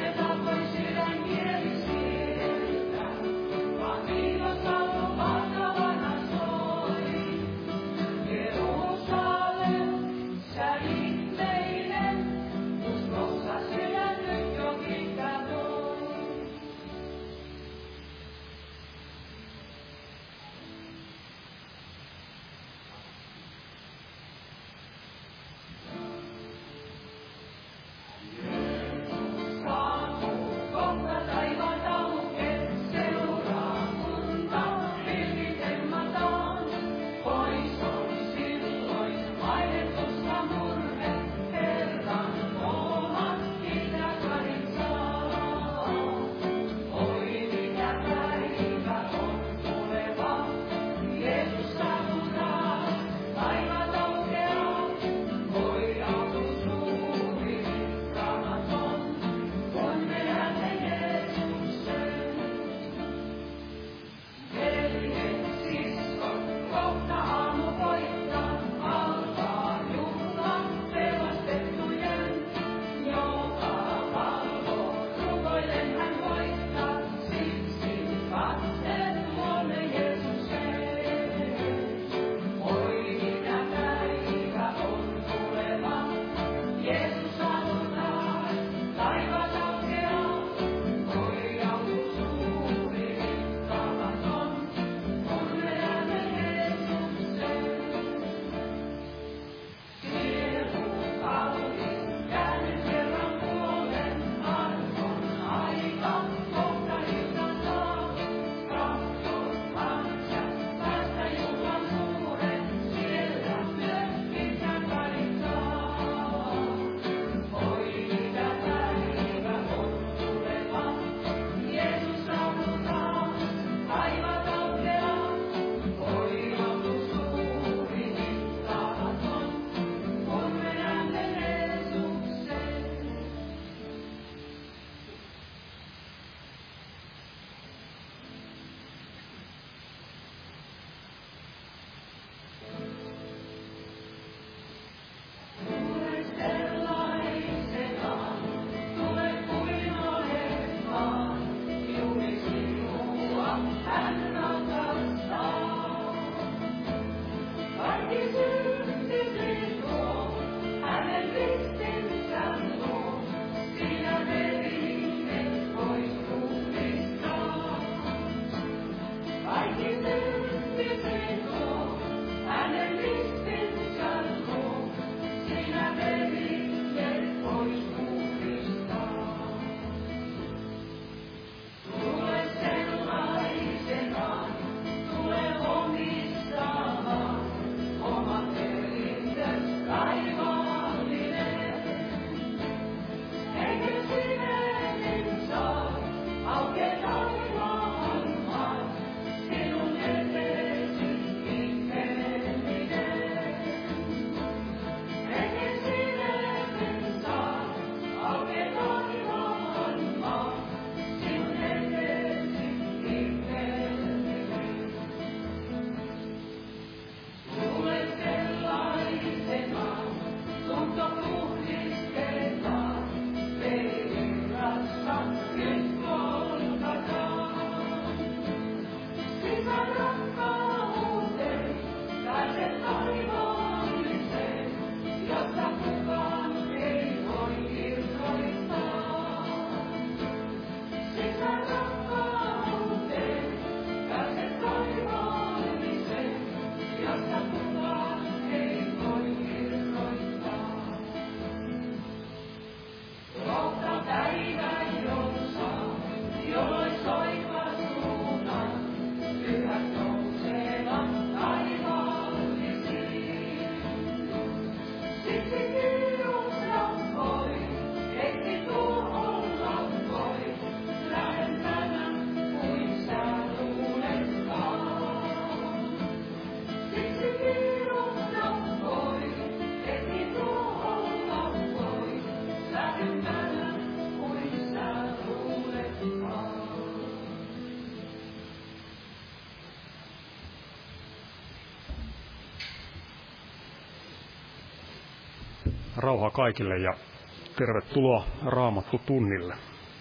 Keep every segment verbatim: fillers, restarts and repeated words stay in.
Rauhaa kaikille ja tervetuloa Raamattu tunnille.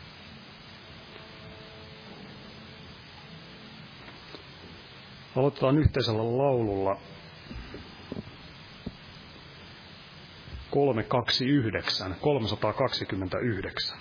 Aloitetaan yhteisellä laululla kolmesataakaksikymmentäyhdeksän, kolmesataakaksikymmentäyhdeksän.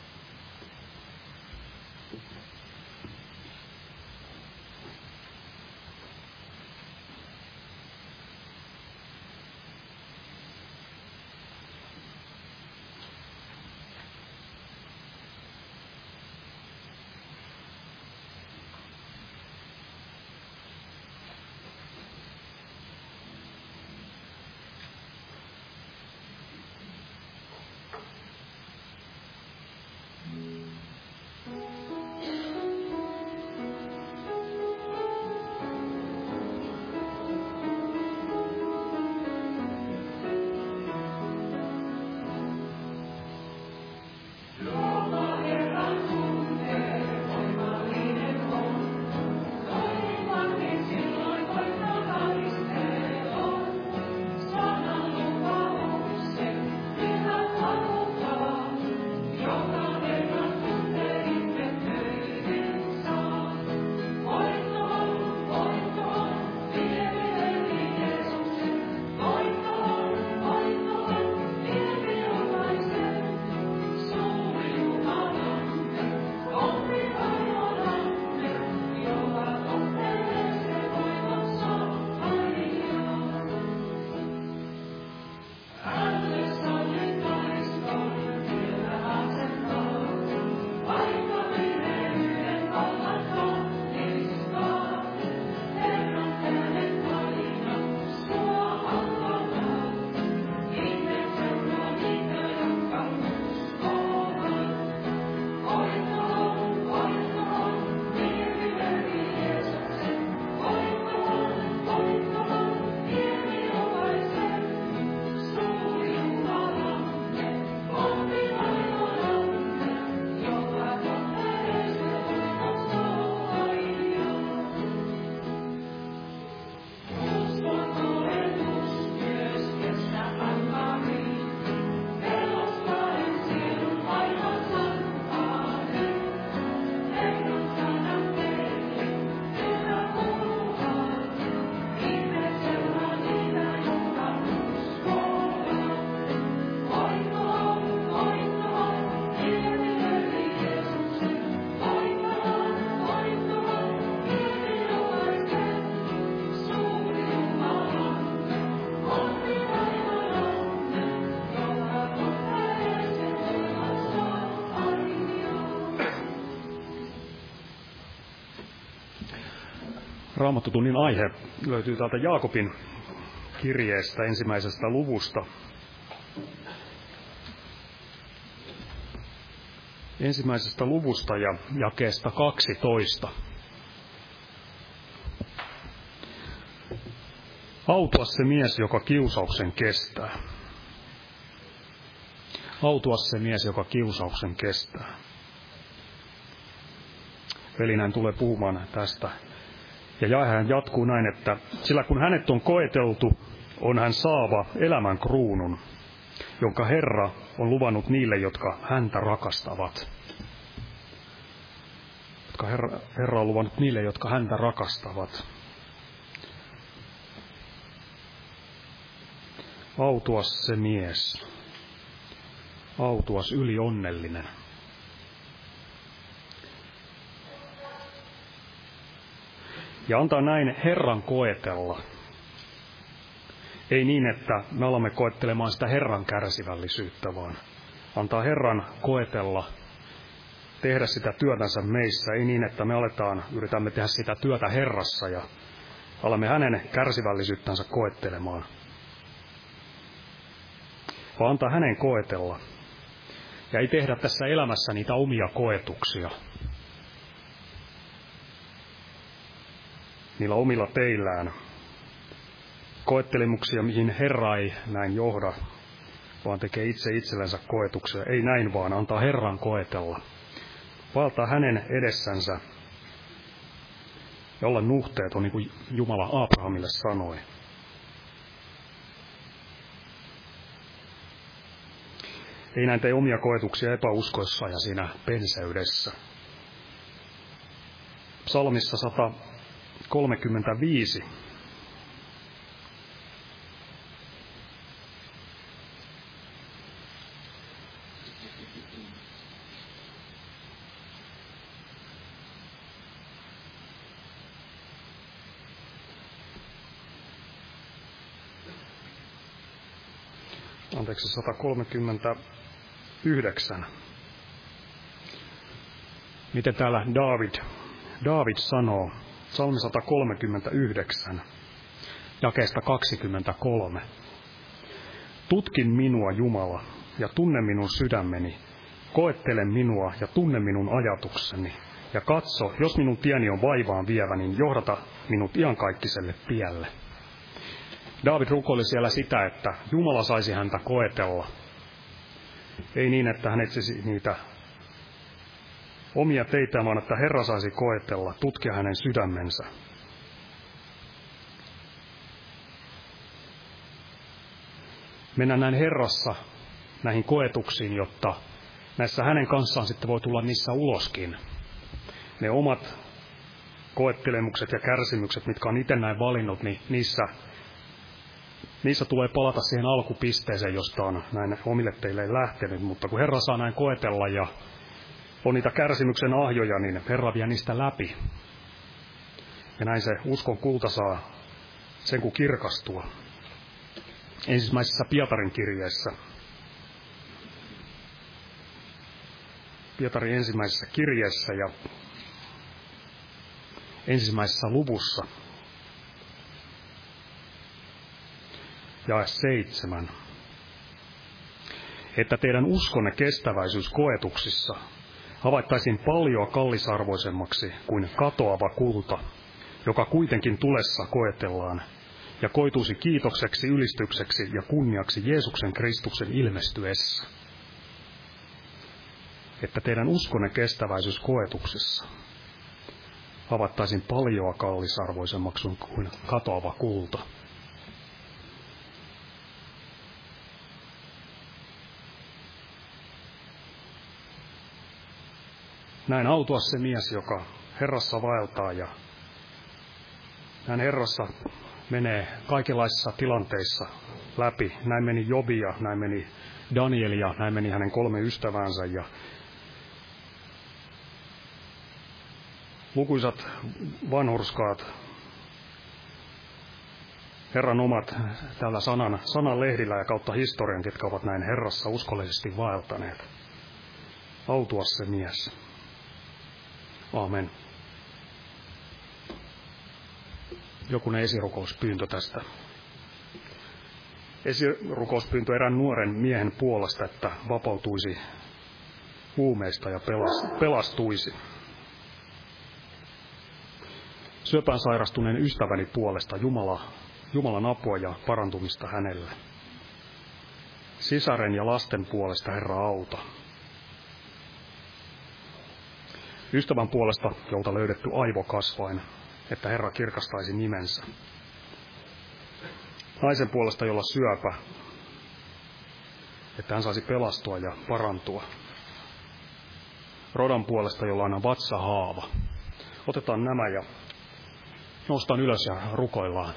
Raamattotunnin aihe löytyy täältä Jaakobin kirjeestä ensimmäisestä luvusta. Ensimmäisestä luvusta ja jakeesta kaksitoista. Autua se mies, joka kiusauksen kestää. Autua se mies, joka kiusauksen kestää. Velinään tulee puhumaan tästä. Ja jae hän jatkuu näin, että sillä kun hänet on koeteltu, on hän saava elämän kruunun, jonka Herra on luvannut niille, jotka häntä rakastavat. Jotka Herra, Herra on luvannut niille, jotka häntä rakastavat. Autuas se mies. Autuas ylionnellinen. Ja antaa näin Herran koetella. Ei niin, että me alamme koettelemaan sitä Herran kärsivällisyyttä, vaan antaa Herran koetella, tehdä sitä työtänsä meissä. Ei niin, että me aletaan, yritämme tehdä sitä työtä Herrassa ja alamme hänen kärsivällisyyttänsä koettelemaan. Vaan antaa hänen koetella. Ja ei tehdä tässä elämässä niitä omia koetuksia. Niillä omilla teillään. Koettelemuksia, mihin Herra ei näin johda, vaan tekee itse itsellensä koetuksia. Ei näin, vaan antaa Herran koetella. Valtaa hänen edessänsä ja olla nuhteeton, niin kuin Jumala Abrahamille sanoi. Ei näin tee omia koetuksia epäuskoissa ja siinä penseydessä. Psalmissa sata kolmekymmentäviisi. Anteeksi, sata kolmekymmentäyhdeksän. Miten täällä David, David sanoo, psalmi sata kolmekymmentäyhdeksän, jakeesta kaksikymmentäkolme. Tutkin minua, Jumala, ja tunne minun sydämeni. Koettele minua ja tunne minun ajatukseni. Ja katso, jos minun tieni on vaivaan vievä, niin johdata minut iankaikkiselle tielle. David rukoili siellä sitä, että Jumala saisi häntä koetella. Ei niin, että hän etsisi niitä omia teitä, vaan että Herra saisi koetella, tutkia hänen sydämensä. Mennään näin Herrassa näihin koetuksiin, jotta näissä hänen kanssaan sitten voi tulla niissä uloskin. Ne omat koettelemukset ja kärsimykset, mitkä on itse näin valinnut, niin niissä, niissä tulee palata siihen alkupisteeseen, josta on näin omille teille lähtenyt. Mutta kun Herra saa näin koetella ja on niitä kärsimyksen ahjoja, niin Herra vie niistä läpi. Ja näin se uskon kulta saa sen kun kirkastua. Ensimmäisessä Pietarin kirjeessä, Pietarin ensimmäisessä kirjeessä ja ensimmäisessä luvussa, jae seitsemän, että teidän uskonne kestäväisyys koetuksissa havaittaisiin paljon kallisarvoisemmaksi kuin katoava kulta, joka kuitenkin tulessa koetellaan, ja koituisi kiitokseksi, ylistykseksi ja kunniaksi Jeesuksen Kristuksen ilmestyessä. Että teidän uskonne kestäväisyys koetuksissa havaittaisiin paljon kallisarvoisemmaksi kuin katoava kulta. Näin autua se mies, joka Herrassa vaeltaa ja näin Herrassa menee kaikenlaisissa tilanteissa läpi. Näin meni Jobi ja näin meni Daniel ja näin meni hänen kolme ystävänsä ja lukuisat vanhurskaat Herran omat täällä sanan, sanan lehdillä ja kautta historian, ketkä ovat näin Herrassa uskollisesti vaeltaneet. Autua se mies. Aamen. Jokunen esirukouspyyntö tästä. Esirukouspyyntö erään nuoren miehen puolesta, että vapautuisi huumeista ja pelastuisi. Syöpään sairastuneen ystäväni puolesta Jumala, Jumalan apua ja parantumista hänelle. Sisaren ja lasten puolesta Herra auta. Ystävän puolesta, jolta löydetty aivokasvain, että Herra kirkastaisi nimensä. Naisen puolesta, jolla syöpä, että hän saisi pelastua ja parantua. Rodan puolesta, jolla on vatsahaava. Otetaan nämä ja noustaan ylös ja rukoillaan.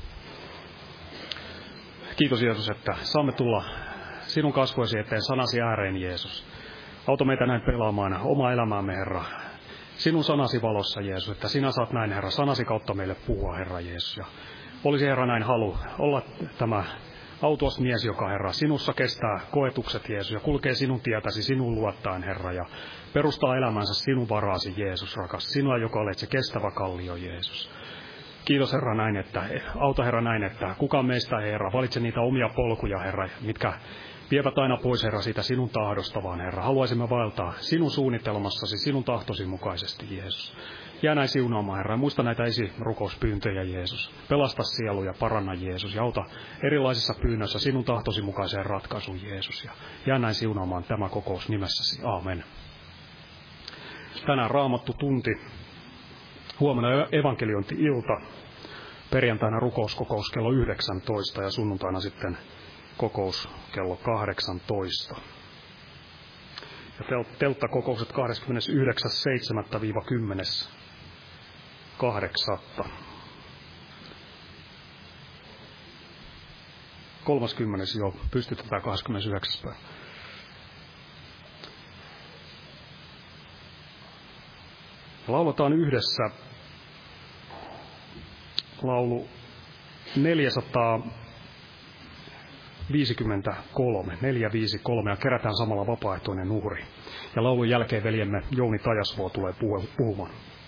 Kiitos Jeesus, että saamme tulla sinun kasvoisi eteen sanasi ääreen, Jeesus. Auta meitä näin pelaamaan omaa elämäämme, Herra. Sinun sanasi valossa, Jeesus, että sinä saat näin, Herra, sanasi kautta meille puhua, Herra Jeesus. Ja olisi, Herra, näin halu olla tämä autuas mies, joka, Herra, sinussa kestää koetukset, Jeesus, ja kulkee sinun tietäsi, sinun luottaen, Herra, ja perustaa elämänsä sinun varaasi, Jeesus, rakas. Sinua, joka olet se kestävä kallio, Jeesus. Kiitos, Herra, näin, että auta, Herra, näin, että kukaan meistä, Herra, valitse niitä omia polkuja, Herra, mitkä vievät aina pois, Herra, siitä sinun tahdosta, vaan, Herra. Haluaisimme vaeltaa sinun suunnitelmassasi, sinun tahtosi mukaisesti, Jeesus. Jää näin siunaamaan, Herra. Muista näitä esirukouspyyntöjä, Jeesus. Pelasta sieluja, paranna, Jeesus. Ja auta erilaisissa pyynnöissä sinun tahtosi mukaiseen ratkaisuun, Jeesus. Ja jää näin siunaamaan tämä kokous nimessäsi. Aamen. Tänään Raamattu tunti. Huomenna evankeliointi-ilta. Perjantaina rukouskokous kello yhdeksäntoista ja sunnuntaina sitten kokous kello kahdeksantoista. Ja telttakokoukset kahdeskymmenesyhdeksäs seitsemättä kymmenes kahdeksatta kolmaskymmenes jo, pystytetään kahdeskymmenesyhdeksäs päivä. Lauletaan yhdessä laulu neljäsataaviisikymmentäkolme, neljä viisi kolme, ja kerätään samalla vapaaehtoinen uhri. Ja laulun jälkeen veljemme Jouni Tajasvuo tulee puhumaan.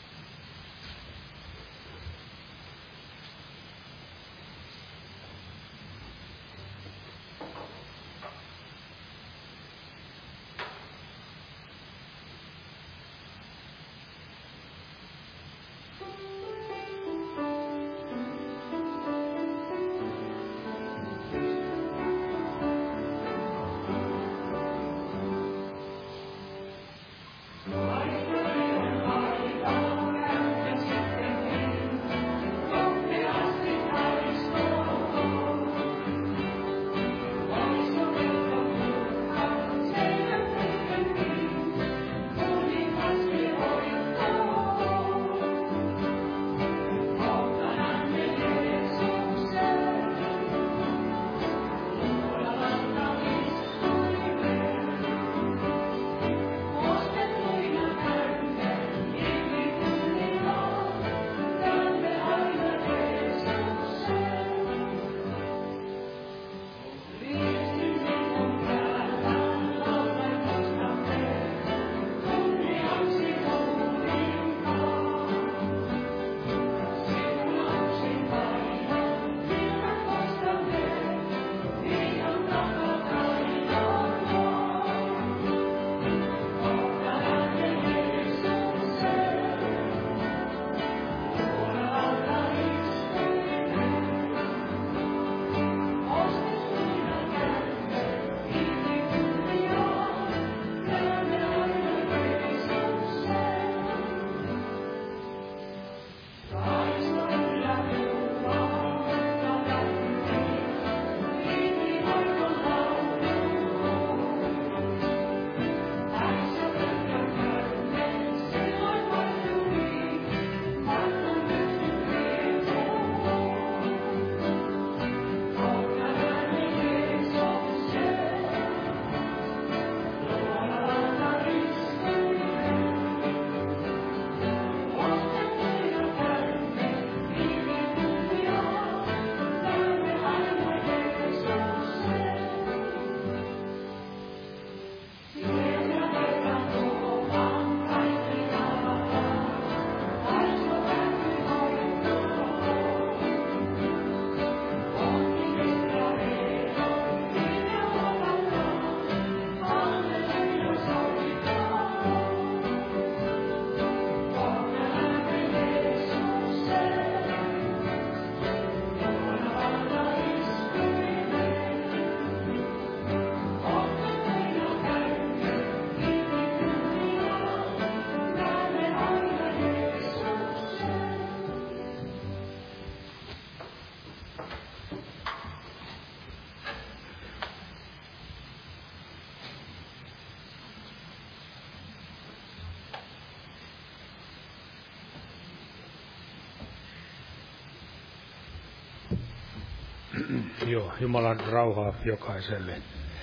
Joo, Jumalan rauhaa jokaiselle.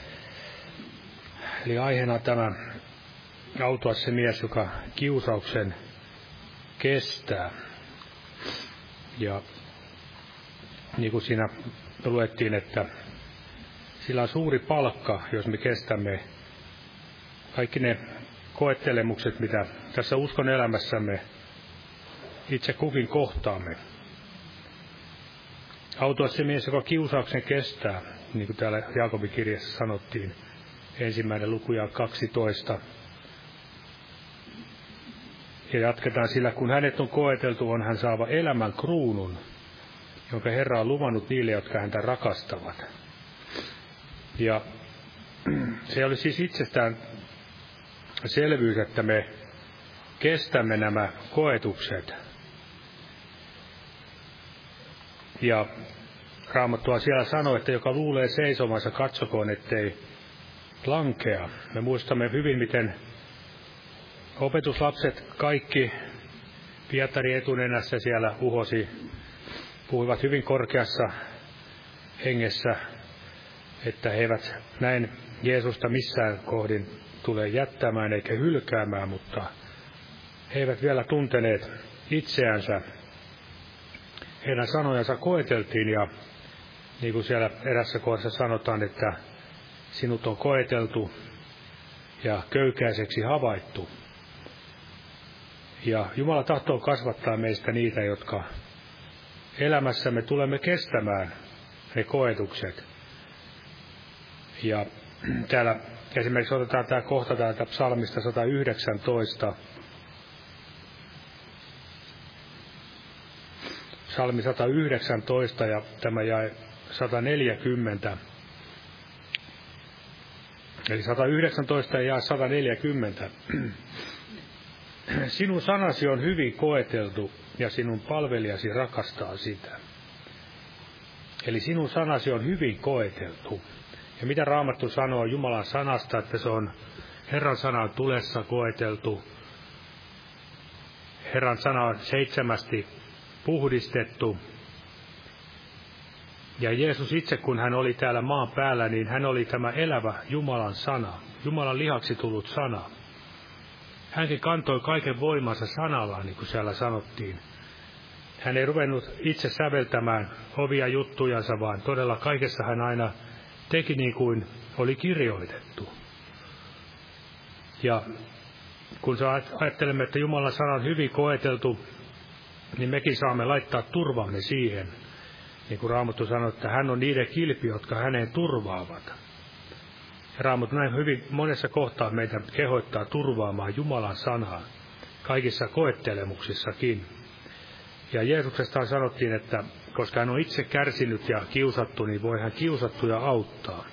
Eli aiheena tämä autua se mies, joka kiusauksen kestää. Ja niin kuin siinä luettiin, että sillä on suuri palkka, jos me kestämme kaikki ne koettelemukset, mitä tässä uskon elämässämme itse kukin kohtaamme. Autua se mies, joka kiusauksen kestää, niin kuin täällä Jaakobin kirjassa sanottiin, ensimmäinen luku ja kaksitoista. Ja jatketaan sillä, kun hänet on koeteltu, on hän saava elämän kruunun, jonka Herra on luvannut niille, jotka häntä rakastavat. Ja se oli siis itsestään selvyys, että me kestämme nämä koetukset. Ja Raamattua siellä sanoo, että joka luulee seisomansa, katsokoon, ettei lankea. Me muistamme hyvin, miten opetuslapset kaikki Pietari etunenässä siellä uhosi, puhuivat hyvin korkeassa hengessä että he eivät näin Jeesusta missään kohdin tule jättämään eikä hylkäämään, mutta he eivät vielä tunteneet itseänsä. Heidän sanojansa koeteltiin ja niin kuin siellä erässä kohdassa sanotaan, että sinut on koeteltu ja köykäiseksi havaittu. Ja Jumala tahtoo kasvattaa meistä niitä, jotka elämässämme tulemme kestämään ne koetukset. Ja täällä esimerkiksi otetaan tämä kohta täältä psalmista sata yhdeksäntoista. Psalmi sata yhdeksäntoista ja tämä jäi sata neljäkymmentä. Eli sata yhdeksäntoista ja sata neljäkymmentä. Sinun sanasi on hyvin koeteltu ja sinun palvelijasi rakastaa sitä. Eli sinun sanasi on hyvin koeteltu. Ja mitä Raamattu sanoo Jumalan sanasta, että se on Herran sana on tulessa koeteltu. Herran sana on seitsemästi puhdistettu. Ja Jeesus itse, kun hän oli täällä maan päällä, niin hän oli tämä elävä Jumalan sana, Jumalan lihaksi tullut sana. Hänkin kantoi kaiken voimansa sanallaan, niin kuin siellä sanottiin. Hän ei ruvennut itse säveltämään ovia juttujansa, vaan todella kaikessa hän aina teki niin kuin oli kirjoitettu. Ja kun ajattelemme, että Jumalan sana on hyvin koeteltu, niin mekin saamme laittaa turvamme siihen. Niin kuin Raamattu sanoi, että hän on niiden kilpi, jotka häneen turvaavat. Ja Raamattu näin hyvin monessa kohtaa meitä kehoittaa turvaamaan Jumalan sanaa, kaikissa koettelemuksissakin. Ja Jeesuksesta sanottiin, että koska hän on itse kärsinyt ja kiusattu, niin voi hän kiusattuja auttaa.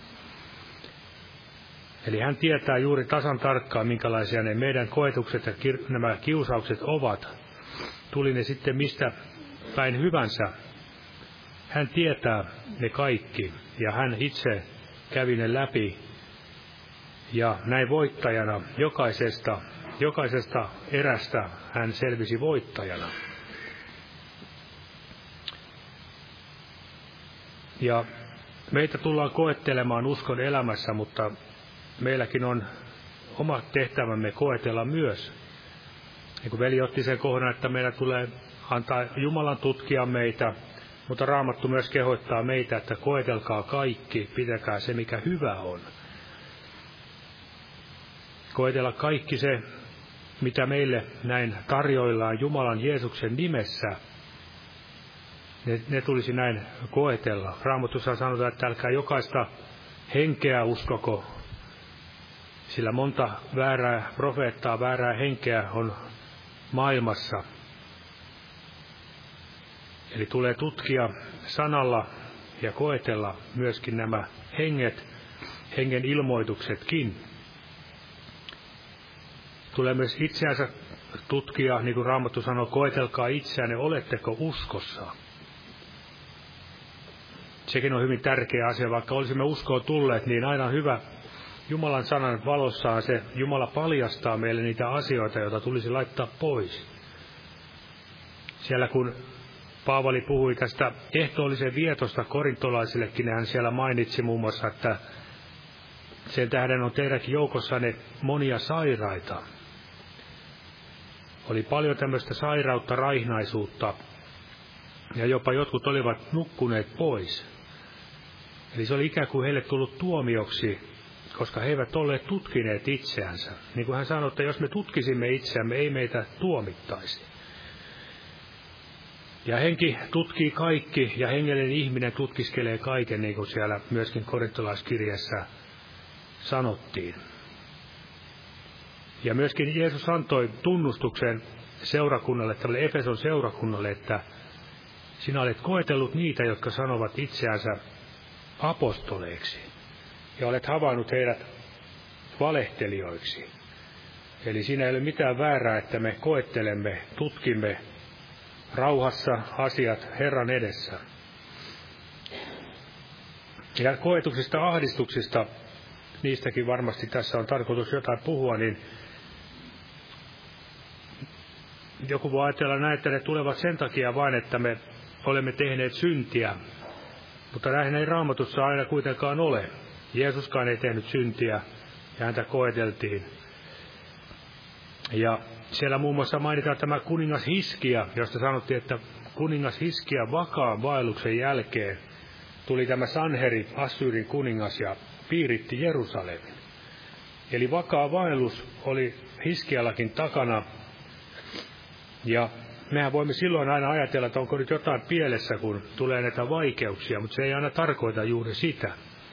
Eli hän tietää juuri tasan tarkkaan, minkälaisia ne meidän koetukset ja nämä kiusaukset ovat. Tuli ne sitten mistä päin hyvänsä. Hän tietää ne kaikki ja hän itse kävi ne läpi. Ja näin voittajana jokaisesta, jokaisesta erästä hän selvisi voittajana. Ja meitä tullaan koettelemaan uskon elämässä, mutta meilläkin on oma tehtävämme koetella myös. Niin kuin veli otti sen kohdan, että meidän tulee antaa Jumalan tutkia meitä, mutta Raamattu myös kehottaa meitä, että koetelkaa kaikki, pitäkää se mikä hyvä on. Koetella kaikki se, mitä meille näin tarjoillaan Jumalan Jeesuksen nimessä. Ne, ne tulisi näin koetella. Raamatussa sanotaan, että älkää jokaista henkeä uskoko, sillä monta väärää profeettaa, väärää henkeä on maailmassa. Eli tulee tutkia sanalla ja koetella myöskin nämä henget, hengen ilmoituksetkin. Tulee myös itseänsä tutkia, niin kuin Raamattu sanoo, koetelkaa itseänne, oletteko uskossa. Sekin on hyvin tärkeä asia, vaikka olisimme uskoon tulleet, niin aina on hyvä Jumalan sanan valossaan se, Jumala paljastaa meille niitä asioita, joita tulisi laittaa pois. Siellä kun Paavali puhui tästä ehtoollisen vietosta korintolaisillekin, hän siellä mainitsi muun muassa, että sen tähden on teidänkin joukossanne monia sairaita. Oli paljon tämmöistä sairautta, raihnaisuutta, ja jopa jotkut olivat nukkuneet pois. Eli se oli ikään kuin heille tullut tuomioksi, koska he eivät olleet tutkineet itseänsä. Niin kuin hän sanoi, että jos me tutkisimme itseämme, ei meitä tuomittaisi. Ja henki tutkii kaikki, ja hengellinen ihminen tutkiskelee kaiken, niin kuin siellä myöskin korintolaiskirjassa sanottiin. Ja myöskin Jeesus antoi tunnustuksen seurakunnalle, tälle Efeson seurakunnalle, että sinä olet koetellut niitä, jotka sanovat itseänsä apostoleiksi, ja olet havainnut heidät valehtelijoiksi. Eli siinä ei ole mitään väärää, että me koettelemme, tutkimme rauhassa asiat Herran edessä. Ja koetuksista, ahdistuksista, niistäkin varmasti tässä on tarkoitus jotain puhua, niin joku voi ajatella näin, että ne tulevat sen takia vain, että me olemme tehneet syntiä. Mutta näin ei Raamatussa aina kuitenkaan ole. Jeesuskaan ei tehnyt syntiä ja häntä koeteltiin. Ja siellä muun muassa mainitaan tämä kuningas Hiskia, josta sanottiin, että kuningas Hiskia vakaan vaelluksen jälkeen tuli tämä Sanheri, Assyrin kuningas, ja piiritti Jerusalemin. Eli vakaa vaellus oli Hiskiallakin takana. Ja mehän voimme silloin aina ajatella, että onko nyt jotain pielessä, kun tulee näitä vaikeuksia, mutta se ei aina tarkoita juuri sitä.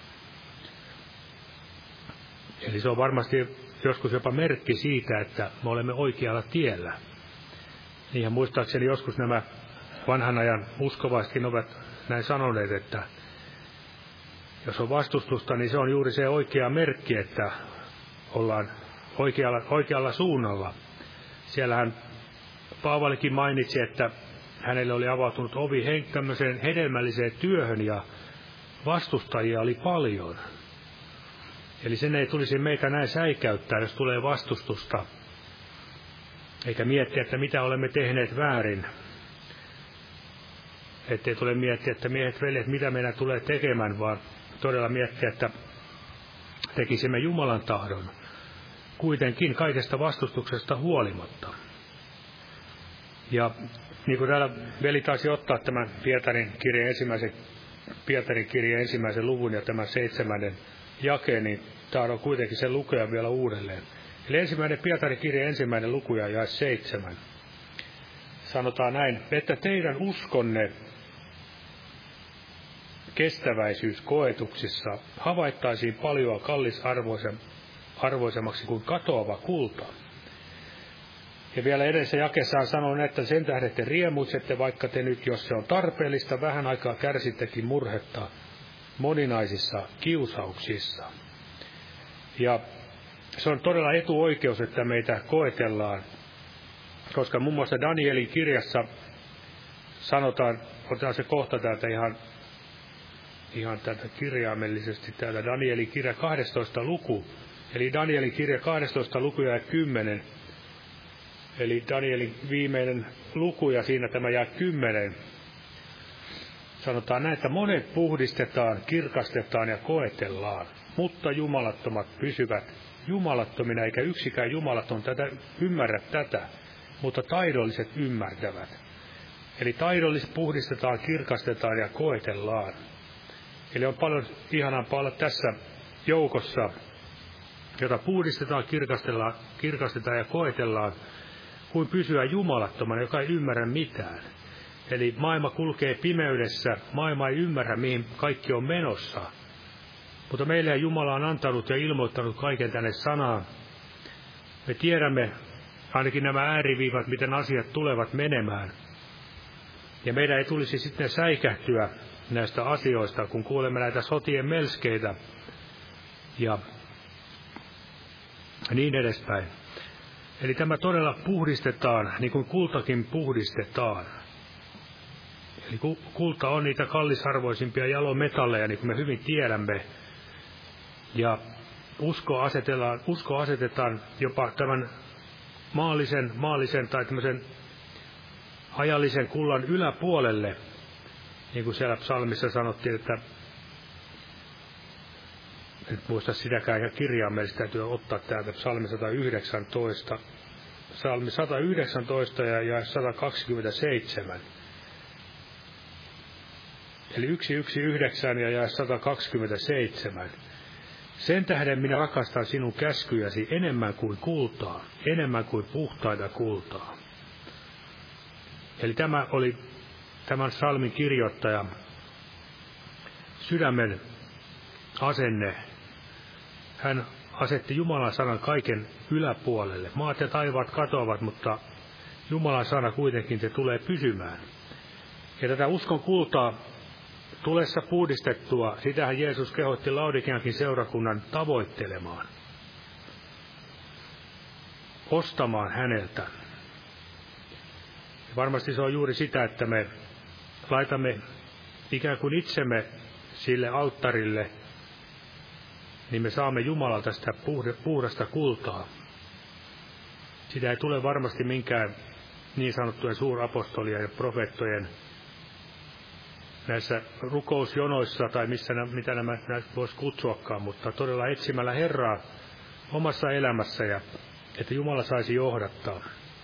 Eli se on varmasti joskus jopa merkki siitä, että me olemme oikealla tiellä. Niinhän muistaakseni joskus nämä vanhan ajan uskovaisetkin ovat näin sanoneet, että jos on vastustusta, niin se on juuri se oikea merkki, että ollaan oikealla, oikealla suunnalla. Siellähän Paavalikin mainitsi, että hänelle oli avautunut ovi tämmöiseen hedelmälliseen työhön ja vastustajia oli paljon. Eli sen ei tulisi meitä näin säikäyttää, jos tulee vastustusta, eikä miettiä, että mitä olemme tehneet väärin. Ettei tule miettiä, että miehet, veljet, mitä meidän tulee tekemään, vaan todella miettiä, että tekisimme Jumalan tahdon, kuitenkin kaikesta vastustuksesta huolimatta. Ja niin kuin täällä veli taisi ottaa tämän Pietarin kirjeen ensimmäisen, Pietarin kirjeen ensimmäisen luvun ja tämän seitsemännen jakeen, niin tahdon kuitenkin sen lukea vielä uudelleen. Eli ensimmäinen Pietarin kirjeen ensimmäinen luku ja jae seitsemän. Sanotaan näin, että teidän uskonne kestäväisyys koetuksissa havaittaisiin paljon kallisarvoisemmaksi kuin katoava kulta. Ja vielä edellisessä jakeessaan sanon, että sen tähden te riemuitsette, vaikka te nyt, jos se on tarpeellista, vähän aikaa kärsittekin murhetta moninaisissa kiusauksissa. Ja se on todella etuoikeus, että meitä koetellaan, koska muun muassa Danielin kirjassa sanotaan, otetaan se kohta täältä ihan, ihan täältä kirjaimellisesti, täältä Danielin kirja kahdestoista luku, eli Danielin kirja kahdestoista luku ja kymmenen, eli Danielin viimeinen luku ja siinä tämä jää kymmenen. Sanotaan näin, että monet puhdistetaan, kirkastetaan ja koetellaan, mutta jumalattomat pysyvät jumalattomina, eikä yksikään jumalaton tätä ymmärrä tätä, mutta taidolliset ymmärtävät. Eli taidolliset puhdistetaan, kirkastetaan ja koetellaan. Eli on paljon ihanampaa olla tässä joukossa, jota puhdistetaan, kirkastetaan, kirkastetaan ja koetellaan, kuin pysyä jumalattomana, joka ei ymmärrä mitään. Eli maailma kulkee pimeydessä, maailma ei ymmärrä, mihin kaikki on menossa. Mutta meille Jumala on antanut ja ilmoittanut kaiken tänne sanaan. Me tiedämme ainakin nämä ääriviivat, miten asiat tulevat menemään. Ja meidän ei tulisi sitten säikähtyä näistä asioista, kun kuulemme näitä sotien melskeitä ja niin edespäin. Eli tämä todella puhdistetaan, niin kuin kultakin puhdistetaan. Eli kulta on niitä kallisarvoisimpia jalometalleja, niin kuin me hyvin tiedämme. Ja usko asetetaan, usko asetetaan jopa tämän maallisen, maallisen tai tämmöisen ajallisen kullan yläpuolelle. Niin kuin siellä psalmissa sanottiin, että nyt muista sitäkään ihan kirjaimellisesti täytyy ottaa täältä psalmi sata yhdeksäntoista. Psalmi sata yhdeksäntoista ja, ja sata kaksikymmentäseitsemän. Eli yksi yksi yhdeksän ja, ja sata kaksikymmentäseitsemän. Sen tähden minä rakastan sinun käskyjäsi enemmän kuin kultaa, enemmän kuin puhtaita kultaa. Eli tämä oli tämän psalmin kirjoittaja sydämen asenne. Hän asetti Jumalan sanan kaiken yläpuolelle. Maat ja taivaat katoavat, mutta Jumalan sana kuitenkin se tulee pysymään. Ja tätä uskon kultaa tulessa puhdistettua, sitähän Jeesus kehotti Laodikeankin seurakunnan tavoittelemaan. Ostamaan häneltä. Ja varmasti se on juuri sitä, että me laitamme ikään kuin itsemme sille alttarille, niin me saamme Jumalalta sitä puhdasta kultaa. Sitä ei tule varmasti minkään niin sanottujen suurapostolien ja profeettojen näissä rukousjonoissa tai missä nämä, mitä nämä voisi kutsuakaan, mutta todella etsimällä Herraa omassa elämässä ja että Jumala saisi johdattaa.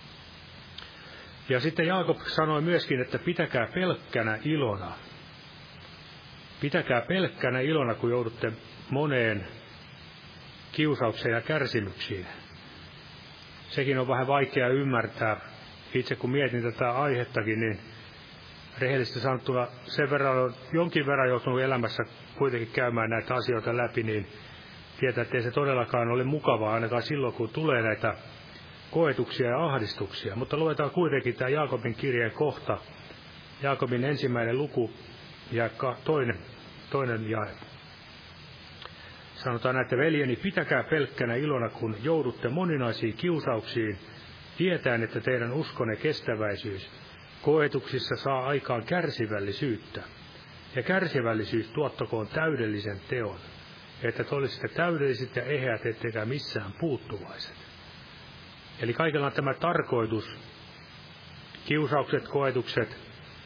Ja sitten Jaakob sanoi myöskin, että pitäkää pelkkänä ilona. Pitäkää pelkkänä ilona, kun joudutte moneen kiusaukseen ja kärsimyksiin. Sekin on vähän vaikea ymmärtää. Itse kun mietin tätä aihettakin, niin rehellisesti sanottuna sen verran on jonkin verran joutunut elämässä kuitenkin käymään näitä asioita läpi, niin tietää, että ei se todellakaan ole mukavaa ainakaan silloin, kun tulee näitä koetuksia ja ahdistuksia. Mutta luetaan kuitenkin tämä Jaakobin kirjeen kohta, Jaakobin ensimmäinen luku ja toinen, toinen jae. Sanotaan, että veljeni, pitäkää pelkkänä ilona, kun joudutte moninaisiin kiusauksiin, tietäen, että teidän uskonne kestäväisyys koetuksissa saa aikaan kärsivällisyyttä. Ja kärsivällisyys tuottakoon täydellisen teon, että te olisitte täydelliset ja eheät, ettekä missään puuttuvaiset. Eli kaikella on tämä tarkoitus, kiusaukset, koetukset,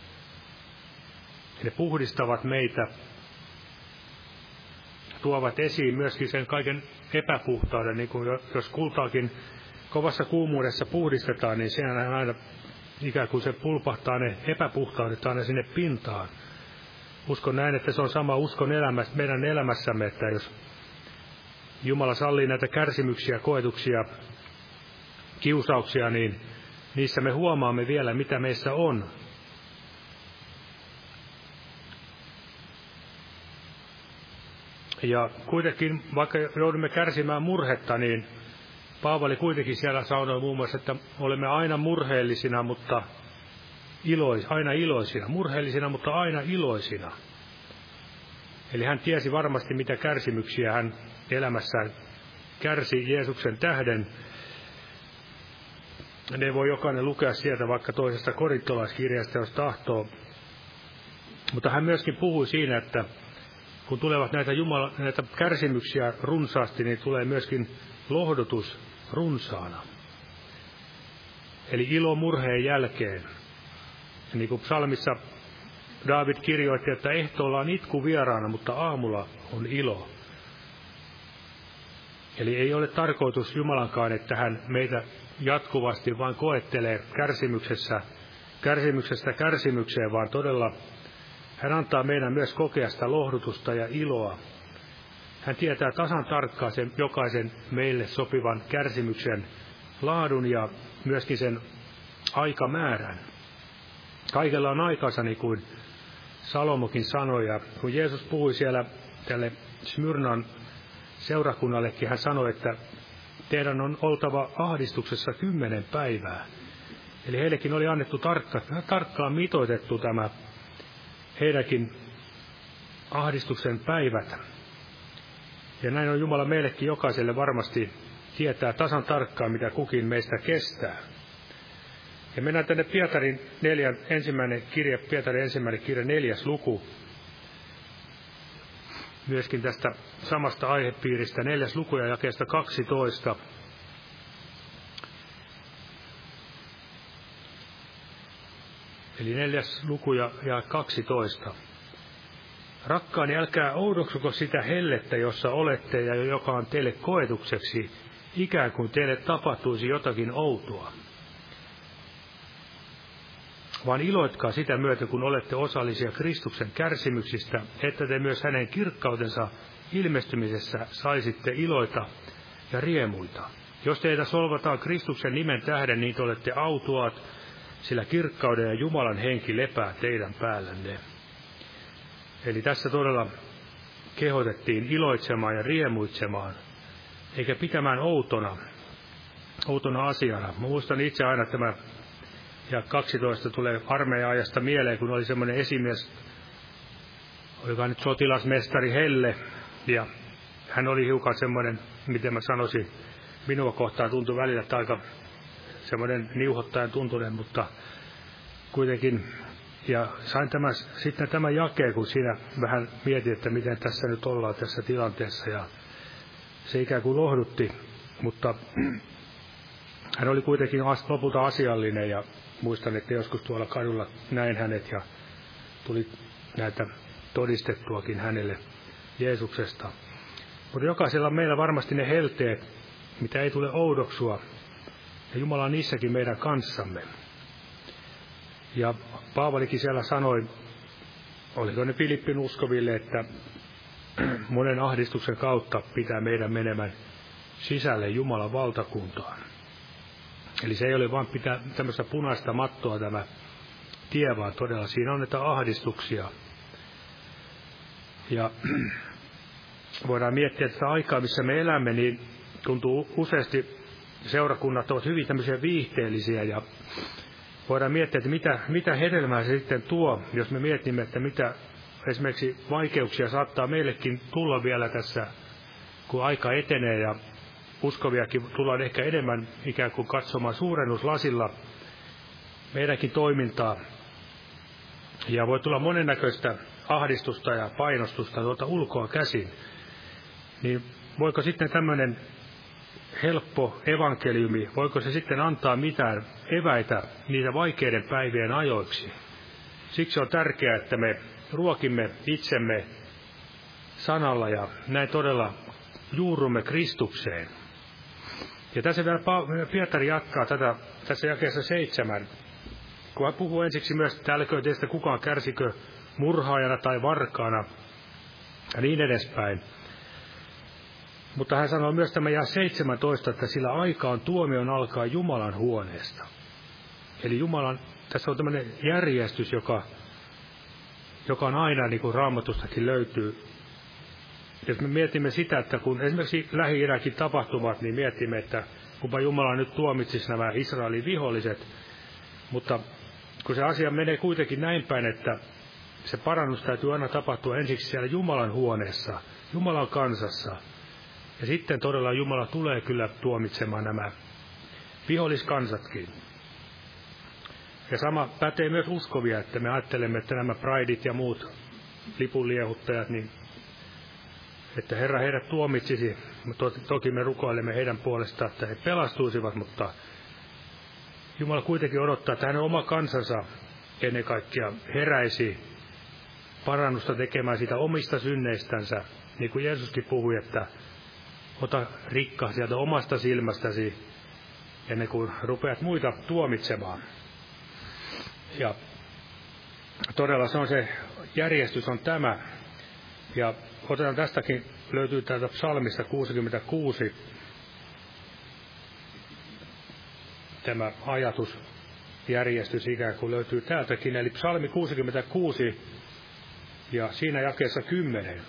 ne puhdistavat meitä, tuovat esiin myöskin sen kaiken epäpuhtauden, niin kuin jos kultaakin kovassa kuumuudessa puhdistetaan, niin sehän aina ikään kuin se pulpahtaa ne epäpuhtaudet aina sinne pintaan. Uskon näin, että se on sama uskon elämässä, meidän elämässämme, että jos Jumala sallii näitä kärsimyksiä, koetuksia, kiusauksia, niin niissä me huomaamme vielä, mitä meissä on. Ja kuitenkin, vaikka joudumme kärsimään murhetta, niin Paavali kuitenkin siellä sanoi muun muassa, että olemme aina murheellisina, mutta ilois, aina iloisina. Murheellisina, mutta aina iloisina. Eli hän tiesi varmasti, mitä kärsimyksiä hän elämässään kärsi Jeesuksen tähden. Ne voi jokainen lukea sieltä vaikka toisesta korintolaiskirjasta, jos tahtoo. Mutta hän myöskin puhui siinä, että kun tulevat näitä, Jumala, näitä kärsimyksiä runsaasti, niin tulee myöskin lohdutus runsaana. Eli ilo murheen jälkeen. Ja niin kuin psalmissa Daavid kirjoitti, että ehtoolla on itku vieraana, mutta aamulla on ilo. Eli ei ole tarkoitus Jumalankaan, että hän meitä jatkuvasti vain koettelee kärsimyksessä, kärsimyksestä kärsimykseen, vaan todella hän antaa meidän myös kokea sitä lohdutusta ja iloa. Hän tietää tasan tarkkaan sen jokaisen meille sopivan kärsimyksen laadun ja myöskin sen aikamäärän. Kaikella on aikansa, niin kuin Salomokin sanoi, ja kun Jeesus puhui siellä tälle Smyrnan seurakunnallekin, hän sanoi, että teidän on oltava ahdistuksessa kymmenen päivää. Eli heillekin oli annettu tarkka, tarkkaan mitoitettu tämä heidänkin ahdistuksen päivät. Ja näin on Jumala meillekin jokaiselle varmasti tietää tasan tarkkaan, mitä kukin meistä kestää. Ja mennään tänne Pietarin neljän, ensimmäinen kirja, Pietarin ensimmäinen kirja, neljäs luku. Myöskin tästä samasta aihepiiristä, neljäs luku ja jakeesta kaksitoista. Eli neljäs luku ja, ja kaksitoista. Rakkaani, älkää oudoksuko sitä hellettä, jossa olette ja joka on teille koetukseksi, ikään kuin teille tapahtuisi jotakin outoa. Vaan iloitkaa sitä myötä, kun olette osallisia Kristuksen kärsimyksistä, että te myös hänen kirkkautensa ilmestymisessä saisitte iloita ja riemuita. Jos teitä solvataan Kristuksen nimen tähden, niin te olette autuaat, sillä kirkkauden ja Jumalan henki lepää teidän päällänne. Eli tässä todella kehotettiin iloitsemaan ja riemuitsemaan, eikä pitämään outona, outona asiana. Mä muistan itse aina tämä, ja kaksitoista tulee armeija-ajasta mieleen, kun oli semmoinen esimies, olikaan nyt sotilasmestari Helle, ja hän oli hiukan semmoinen, miten mä sanoisin, minua kohtaan tuntui välillä aika semmoinen niuhottajan tuntunen, mutta kuitenkin. Ja sain tämän, sitten tämän jakeen, kun siinä vähän mietin, että miten tässä nyt ollaan tässä tilanteessa. Ja se ikään kuin lohdutti, mutta hän oli kuitenkin lopulta asiallinen. Ja muistan, että joskus tuolla kadulla näin hänet ja tuli näitä todistettuakin hänelle Jeesuksesta. Mutta jokaisella meillä varmasti ne helteet, mitä ei tule oudoksua, ja Jumala on niissäkin meidän kanssamme. Ja Paavalikin siellä sanoi, oliko ne Filippin uskoville, että monen ahdistuksen kautta pitää meidän menemään sisälle Jumalan valtakuntaan. Eli se ei ole vain pitää tämmöistä punaista mattoa tämä tie, vaan todella siinä on näitä ahdistuksia. Ja voidaan miettiä tätä aikaa, missä me elämme, niin tuntuu useasti seurakunnat ovat hyvin tämmöisiä viihteellisiä, ja voidaan miettiä, että mitä, mitä hedelmää se sitten tuo, jos me mietimme, että mitä esimerkiksi vaikeuksia saattaa meillekin tulla vielä tässä, kun aika etenee, ja uskoviakin tullaan ehkä enemmän ikään kuin katsomaan suurennuslasilla meidänkin toimintaa. Ja voi tulla monennäköistä ahdistusta ja painostusta tuolta ulkoa käsin. Niin voiko sitten tämmöinen helppo evankeliumi, voiko se sitten antaa mitään eväitä niitä vaikeiden päivien ajoiksi? Siksi on tärkeää, että me ruokimme itsemme sanalla ja näin todella juurumme Kristukseen. Ja tässä vielä Pietari jatkaa tätä tässä jakeessa seitsemän, kun hän puhuu ensiksi myös, että älköön teistä kukaan kärsikö murhaajana tai varkaana ja niin edespäin. Mutta hän sanoo myös tämä jae seitsemäntoista, että sillä aika on tuomion alkaa Jumalan huoneesta. Eli Jumalan, tässä on tämmöinen järjestys, joka, joka on aina, niin kuin Raamatustakin löytyy. Jos me mietimme sitä, että kun esimerkiksi Lähi-idänkin tapahtumat, niin mietimme, että kunpa Jumala nyt tuomitsisi nämä Israelin viholliset. Mutta kun se asia menee kuitenkin näin päin, että se parannus täytyy aina tapahtua ensiksi siellä Jumalan huoneessa, Jumalan kansassa. Ja sitten todella Jumala tulee kyllä tuomitsemaan nämä viholliskansatkin. Ja sama pätee myös uskovia, että me ajattelemme, että nämä prideit ja muut lipunliehuttajat, niin että Herra heidät tuomitsisi. Toki me rukoilemme heidän puolestaan, että he pelastuisivat, mutta Jumala kuitenkin odottaa, että hänen oma kansansa ennen kaikkea heräisi parannusta tekemään sitä omista synneistänsä. Niin kuin Jeesuskin puhui, että ota rikka sieltä omasta silmästäsi ennen kuin rupeat muita tuomitsemaan. Ja todella se on se järjestys on tämä. Ja otetaan tästäkin, löytyy täältä psalmista kuusikymmentäkuusi tämä ajatusjärjestys ikään kuin löytyy täältäkin. Eli psalmi kuusikymmentäkuusi ja siinä jakeessa kymmenen.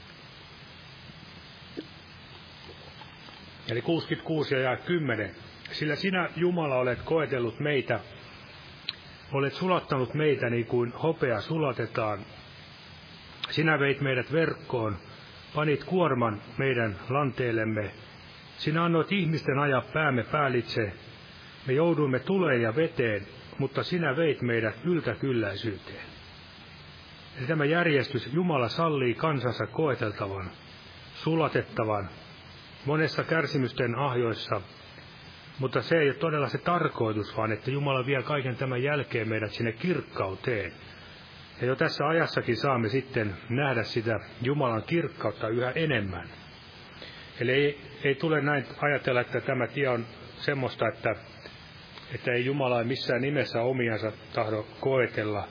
Eli kuusikymmentäkuusi ja kymmenen. Sillä sinä, Jumala, olet koetellut meitä, olet sulattanut meitä niin kuin hopea sulatetaan. Sinä veit meidät verkkoon, panit kuorman meidän lanteellemme. Sinä annoit ihmisten ajaa päämme päällitse. Me jouduimme tuleen ja veteen, mutta sinä veit meidät yltäkylläisyyteen. Eli tämä järjestys, Jumala sallii kansansa koeteltavan, sulatettavan, monessa kärsimysten ahjoissa, mutta se ei ole todella se tarkoitus, vaan että Jumala vie kaiken tämän jälkeen meidät sinne kirkkauteen. Ja jo tässä ajassakin saamme sitten nähdä sitä Jumalan kirkkautta yhä enemmän. Eli ei, ei tule näin ajatella, että tämä tie on semmoista, että, että ei Jumala missään nimessä omiansa tahdo koetella.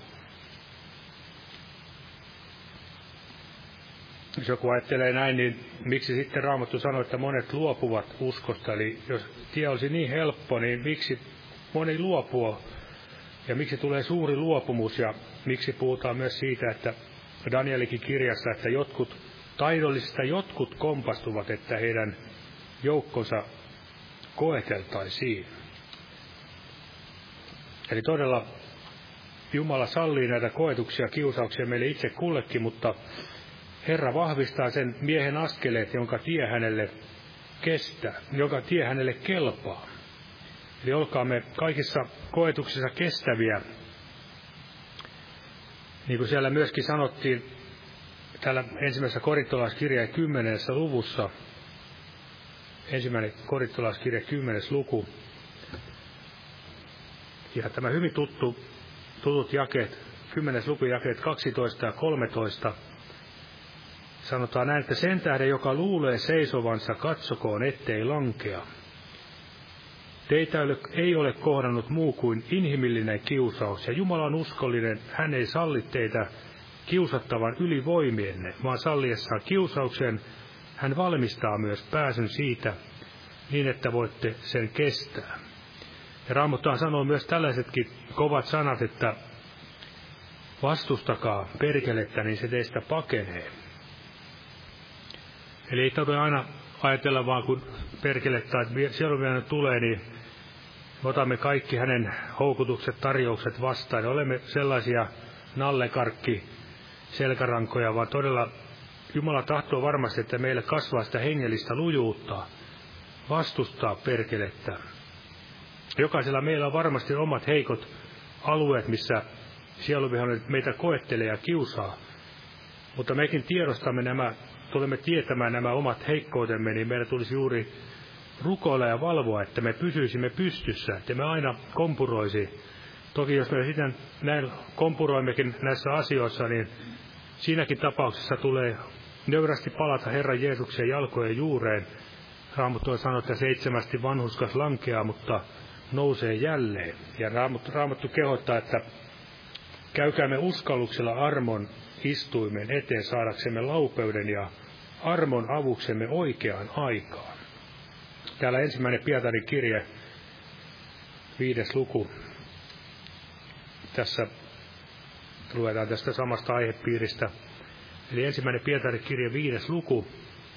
Jos joku ajattelee näin, niin miksi sitten Raamattu sanoo, että monet luopuvat uskosta? Eli jos tie olisi niin helppo, niin miksi moni luopuu? Ja miksi tulee suuri luopumus? Ja miksi puhutaan myös siitä, että Danielikin kirjassa, että jotkut taidollisista jotkut kompastuvat, että heidän joukkonsa koeteltaisiin. Eli todella Jumala sallii näitä koetuksia, kiusauksia meille itse kullekin, mutta Herra vahvistaa sen miehen askeleet, jonka tie hänelle kestää, joka tie hänelle kelpaa. Eli olkaamme kaikissa koetuksissa kestäviä. Niin kuin siellä myöskin sanottiin täällä ensimmäisessä korintolaiskirjeen kymmenessä luvussa, ensimmäinen korintolaiskirje kymmenes luku, ja tämä hyvin tuttu, tutut jakeet kymmenes luku jakeet kaksitoista ja kolmetoista. Sanotaan näin, että sen tähden, joka luulee seisovansa, katsokoon, ettei lankea. Teitä ei ole kohdannut muu kuin inhimillinen kiusaus, ja Jumala on uskollinen, hän ei salli teitä kiusattavan yli voimienne, vaan salliessaan kiusauksen, hän valmistaa myös pääsyn siitä, niin että voitte sen kestää. Ja Raamattuhan sanoo myös tällaisetkin kovat sanat, että vastustakaa perkelettä, niin se teistä pakenee. Eli ei tarvitse aina ajatella vaan, kun perkelettä, että sielunvihollinen tulee, niin otamme kaikki hänen houkutukset, tarjoukset vastaan. Ja olemme sellaisia nallekarkki selkärankoja, vaan todella Jumala tahtoo varmasti, että meille kasvaa sitä hengellistä lujuutta, vastustaa perkelettä. Jokaisella meillä on varmasti omat heikot alueet, missä sieluvihollinen meitä koettelee ja kiusaa. Mutta mekin tiedostamme nämä, tulemme tietämään nämä omat heikkoutemme, niin meidän tulisi juuri rukoilla ja valvoa, että me pysyisimme pystyssä, että me aina kompuroisi. Toki jos me sitten näin kompuroimmekin näissä asioissa, niin siinäkin tapauksessa tulee nöyrästi palata Herran Jeesuksen jalkojen juureen. Raamattu on sanonut, että seitsemästi vanhurskas lankeaa, mutta nousee jälleen. Ja Raamattu, Raamattu kehottaa, että käykäämme uskalluksella armon istuimen eteen saadaksemme laupeuden ja armon avuksemme oikeaan aikaan. Täällä ensimmäinen Pietarin kirje, viides luku. Tässä luetaan tästä samasta aihepiiristä. Eli ensimmäinen Pietarin kirje, viides luku.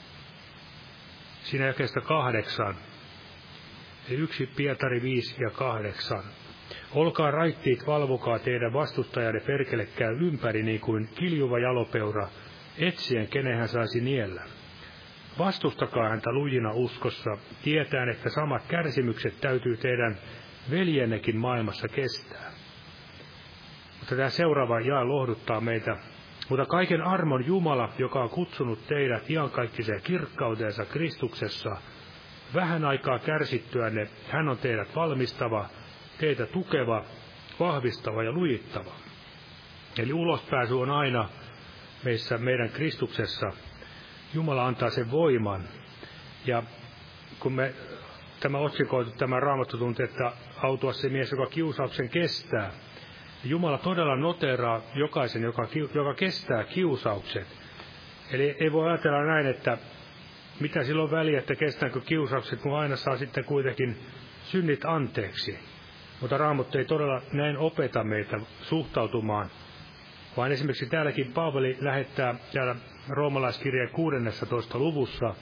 Siinä jakeesta kahdeksan. Eli yksi Pietari viisi ja kahdeksan. Olkaa raittiit, valvokaa teidän vastustajanne perkele käy ympäri niin kuin kiljuva jalopeura, etsien kenen hän saisi niellä. Vastustakaa häntä lujina uskossa, tietäen, että samat kärsimykset täytyy teidän veljennekin maailmassa kestää. Mutta tämä seuraava jae lohduttaa meitä. Mutta kaiken armon Jumala, joka on kutsunut teidät iankaikkiseen kirkkauteensa Kristuksessa, vähän aikaa kärsittyänne, hän on teidät valmistava, teitä tukeva, vahvistava ja lujittava. Eli ulospääsy on aina meissä, meidän Kristuksessa. Jumala antaa sen voiman. Ja kun me tämä otsikoitu, tämä Raamattu tuntuu, että autua se mies, joka kiusauksen kestää. Jumala todella noteraa jokaisen, joka, joka kestää kiusaukset. Eli ei voi ajatella näin, että mitä silloin väliä, että kestääkö kiusaukset, kun aina saa sitten kuitenkin synnit anteeksi. Mutta Raamattu ei todella näin opeta meitä suhtautumaan, vaan esimerkiksi täälläkin Paavali lähettää täällä roomalaiskirjeen kuudennessatoista luvussa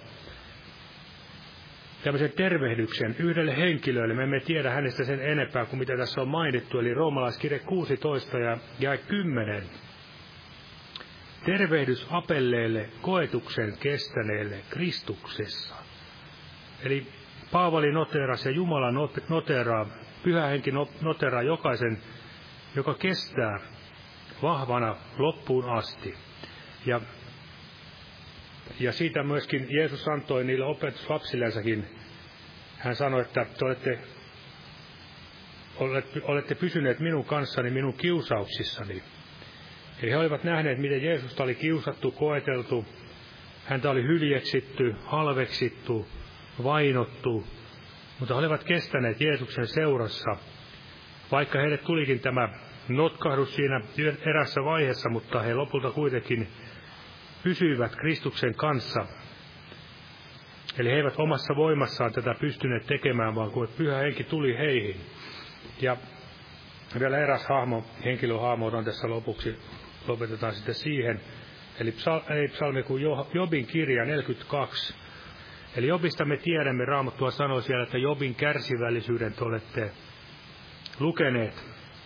tämmöisen tervehdyksen yhdelle henkilölle. Me emme tiedä hänestä sen enempää kuin mitä tässä on mainittu, eli roomalaiskirje kuusitoista ja jae kymmenen. Tervehdys Apelleelle, koetuksen kestäneelle Kristuksessa. Eli Paavali noteerasi ja Jumala noteeraa, Pyhä Henki noteeraa jokaisen, joka kestää vahvana loppuun asti. Ja, ja siitä myöskin Jeesus antoi niille opetuslapsillensakin. Hän sanoi, että te olette, olette, olette pysyneet minun kanssani minun kiusauksissani. Eli he olivat nähneet, miten Jeesusta oli kiusattu, koeteltu, häntä oli hyljeksitty, halveksittu, vainottu, mutta he olivat kestäneet Jeesuksen seurassa, vaikka heille tulikin tämä notkahdus siinä erässä vaiheessa, mutta he lopulta kuitenkin pysyivät Kristuksen kanssa. Eli he eivät omassa voimassaan tätä pystyneet tekemään, vaan kun Pyhä Henki tuli heihin. Ja vielä eräs hahmo, henkilöhahmo otan tässä lopuksi, lopetetaan sitten siihen. Eli ei psalmi kuin Jobin kirja neljäkymmentäkaksi. Eli Jobista me tiedämme, Raamattua sanoo siellä, että Jobin kärsivällisyyden te olette lukeneet.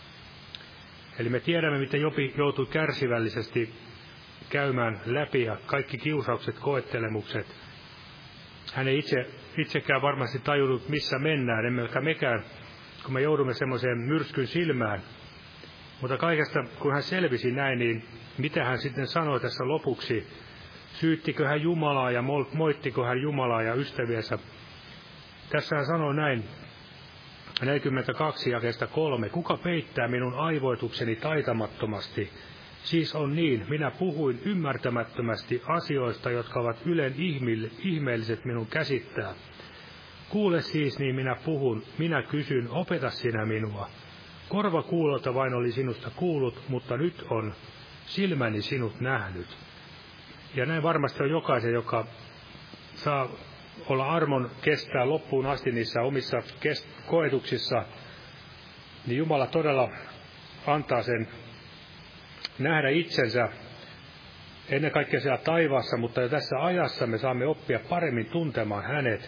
Eli me tiedämme, miten Jobi joutui kärsivällisesti käymään läpi ja kaikki kiusaukset, koettelemukset. Hän ei itse, itsekään varmasti tajunnut, missä mennään, emmekä mekään, kun me joudumme semmoiseen myrskyn silmään. Mutta kaikesta, kun hän selvisi näin, niin mitä hän sitten sanoi tässä lopuksi? Syyttikö hän Jumalaa ja moittiko hän Jumalaa ja ystäviensä? Tässä hän sanoi näin, neljäkymmentäkaksi jakeesta kolme. Kuka peittää minun aivoitukseni taitamattomasti? Siis on niin, minä puhuin ymmärtämättömästi asioista, jotka ovat ylen ihmeelliset minun käsittää. Kuule siis, niin minä puhun, minä kysyn, opeta sinä minua. Korva kuulolta vain oli sinusta kuullut, mutta nyt on silmäni sinut nähnyt. Ja näin varmasti on jokaisen, joka saa olla armon kestää loppuun asti niissä omissa kest- koetuksissa, niin Jumala todella antaa sen nähdä itsensä ennen kaikkea siellä taivaassa, mutta jo tässä ajassa me saamme oppia paremmin tuntemaan hänet.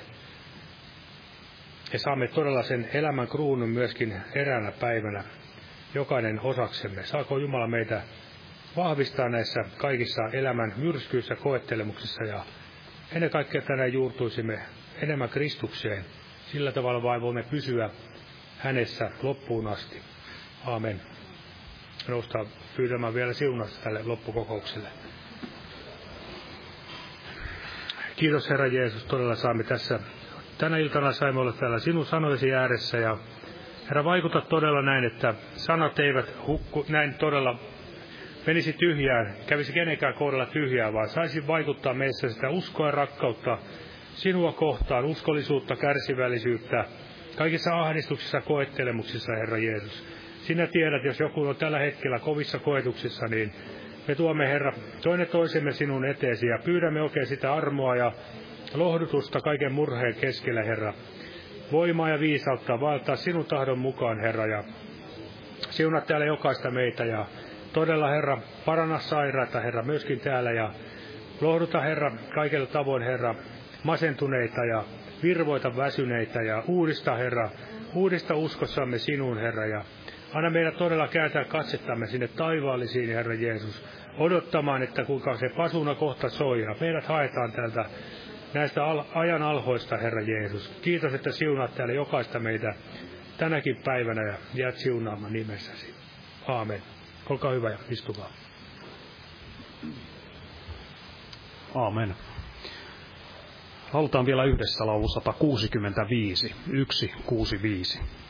Ja saamme todella sen elämän kruunun myöskin eräänä päivänä, jokainen osaksemme. Saako Jumala meitä vahvistaa näissä kaikissa elämän myrskyissä koettelemuksissa ja ennen kaikkea tänään juurtuisimme enemmän Kristukseen. Sillä tavalla vain voimme pysyä hänessä loppuun asti. Aamen. Noustaan pyytämään vielä siunasta tälle loppukokoukselle. Kiitos Herra Jeesus, todella saamme tässä. Tänä iltana saimme olla täällä sinun sanojesi ääressä ja Herra, vaikuta todella näin, että sanat eivät hukku, näin todella menisi tyhjään, kävisi kenenkään kohdalla tyhjään, vaan saisi vaikuttaa meissä sitä uskoa ja rakkautta sinua kohtaan, uskollisuutta, kärsivällisyyttä, kaikissa ahdistuksissa, koettelemuksissa, Herra Jeesus. Sinä tiedät, jos joku on tällä hetkellä kovissa koetuksissa, niin me tuomme, Herra, toinen toisemme sinun eteesi ja pyydämme oikein sitä armoa ja lohdutusta kaiken murheen keskellä, Herra. Voimaa ja viisautta vaeltaa sinun tahdon mukaan, Herra, ja siunaa täällä jokaista meitä ja todella, Herra, paranna sairaita, Herra, myöskin täällä ja lohduta, Herra, kaikilla tavoin, Herra, masentuneita ja virvoita väsyneitä ja uudista, Herra, uudista uskossamme sinuun, Herra, ja anna meidät todella kääntää katsettamme sinne taivaallisiin, Herra Jeesus, odottamaan, että kuinka se pasuna kohta soi ja meidät haetaan täältä näistä al- ajan alhoista, Herra Jeesus. Kiitos, että siunaat täällä jokaista meitä tänäkin päivänä ja jäät siunaamaan nimessäsi. Aamen. Olkaa hyvä ja istukaa. Aamen. Lauletaan vielä yhdessä laulu sata kuusikymmentäviisi, yksi kuusi viisi.